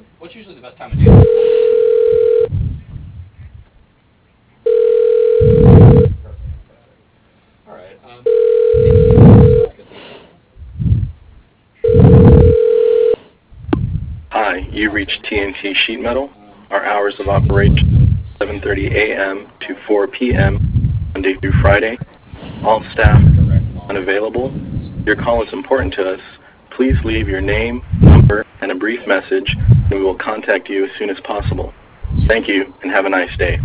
what's usually the best time of day? All right. Hi, you reached TNT Sheet Metal. Our hours of operation 7:30 a.m. to 4 p.m. Monday through Friday. All staff unavailable. Your call is important to us. Please leave your name, number, and a brief message, and we will contact you as soon as possible. Thank you, and have a nice day.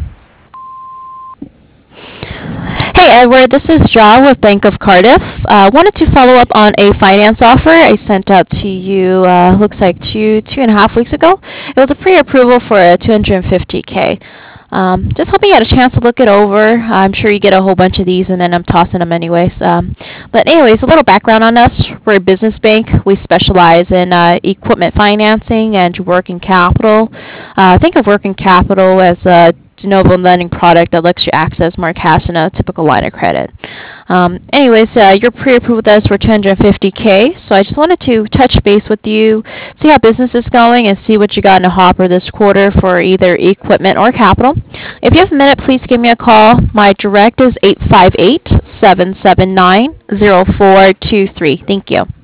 Hey Edward, this is Ja with Bank of Cardiff. Wanted to follow up on a finance offer I sent out to you, looks like two and a half weeks ago. It was a pre-approval for a 250K. Just hoping you had a chance to look it over. I'm sure you get a whole bunch of these and then I'm tossing them anyways. But anyways, a little background on us. We're a business bank. We specialize in equipment financing and working capital. Think of working capital as a de novo lending product that lets you access more cash than a typical line of credit. Anyways, you're pre-approved with us for 250K, so I just wanted to touch base with you, see how business is going, and see what you got in the hopper this quarter for either equipment or capital. If you have a minute, please give me a call. My direct is 858-779-0423. Thank you.